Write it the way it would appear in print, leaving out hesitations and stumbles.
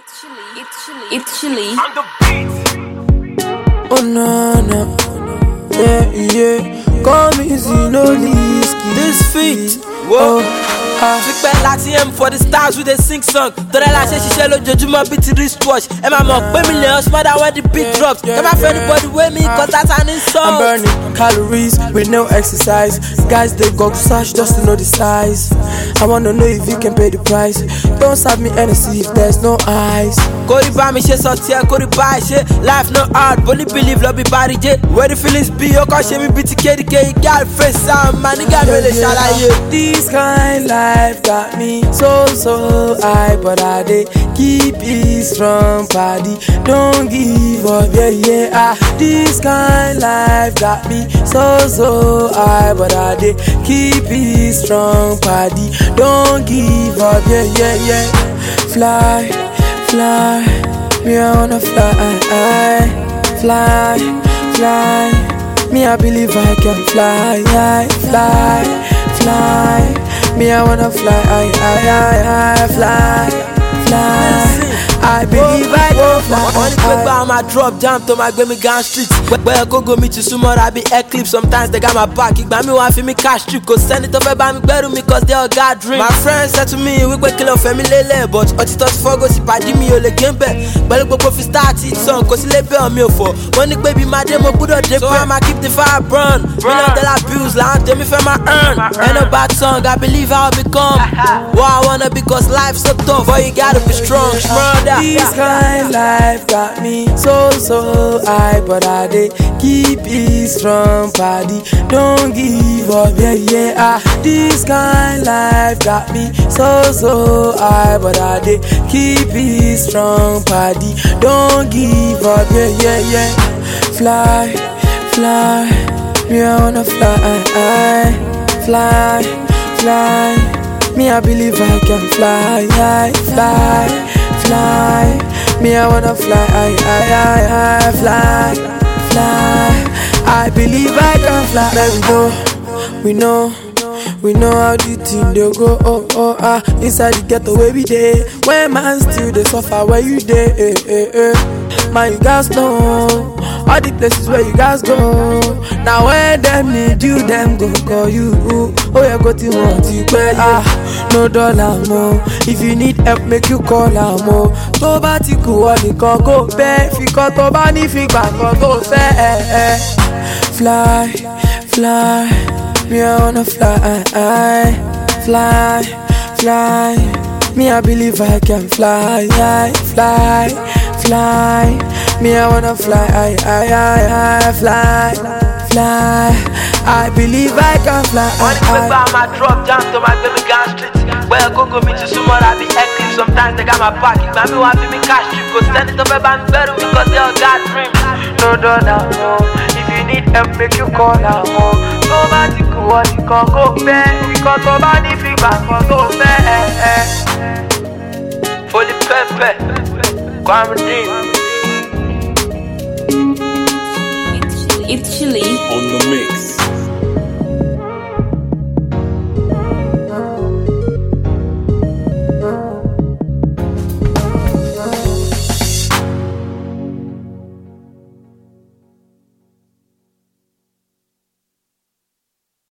It's chilly. On the beat. Oh no no, yeah. Come easy, no risky. This feat, whoa. Flip láti M for the stars with a sing song. Tọ́lá la ṣe ṣiṣẹ́ lójoojúmọ́ bíi ti wristwatch. Ẹ máa mọ̀ pé millions smarter when the beat drops. Ẹ má fẹ́ anybody wey me cause that's an insult. I'm burning calories with no exercise. Guys they go search just to know the size. I wanna know if you can pay the price. Don't serve me NSC if there's no eyes. Kórì bá mi ṣe sọtí ẹ kórì bá ẹ ṣe. Life no hard, but only believe lọ bí bari jẹ. Where the feelings be, ó kàn ṣe mi bíi ti kéde. Girl face am, my nigga mi lè ṣàlàyé. This kind life got me so high, but I dey keep it strong, paddy. Don't give up, yeah. This kind life got me so high, but I dey keep it strong, paddy. Don't give up, yeah. Fly, me I wanna fly. Me I believe I can fly. Me I wanna fly, fly. I believe I can fly. Only paper on my drop jam to my gbemi gang street. Where go me to sumo I be eclipse. Sometimes they got my back. Igba mi wan fi mi cash trip. Cause send it over by me gbẹrù mi cause they all got dream. My friends said to me we pe kill off family lele, but òtítọ́ ti fọ́gọ́ sí pàdé mi ò lè gé bẹ́ẹ̀. Pẹ̀lú gbogbo fi start it song kò sí lè bẹ́ ọ̀mí ò fọ́. Wọ́n ní pé bí máa dé mo gbúdọ̀ dé pẹ́. So I'ma keep the fire burn. $1 bills là ń tẹ́mi fẹ́ máa earn. Ain't no bad song, I believe I'll become what I wanna be cause life's so tough. But you gotta be strong, brother. This kind life got me so high, but I dey keep it strong, paddy. Don't give up, yeah. This kind life got me so high, but I dey keep it strong, paddy. Don't give up, yeah. Fly, me I wanna fly. Me I believe I can fly. Me I wanna fly, fly. I believe I can fly. Man, we know how the thing they go. Inside the ghetto where we dey. When man still they suffer where you dey. Man, you guys know all the places where you guys go. Now when them need you, them go call you. Oh yeah, go to want you pay. No dollar more. If you need help, make you call her more. To bá ti kú ọ nìkan kó bẹ́ẹ̀. Fi kọ́ tó bá ní fi gbà kan kó fẹ́. Fly. Me I wanna fly. Me I believe I can fly. Me I wanna fly. I believe I can fly. Only paper on my drop jam to my gbemi gang street. Where go me to sumo I be eclipse. Sometimes they got my back. Igba mi wan fi mi cash trip. Cause send it over by me gbẹrù mi cause they all got dreams. No dollar more. If you need help, make you call her more. Tó bá ti kú ọ nìkan kó bẹ́ẹ̀. Ìkan tó bá ní fi gbà kan kó fẹ́. Fully pepper, Kwame Dream.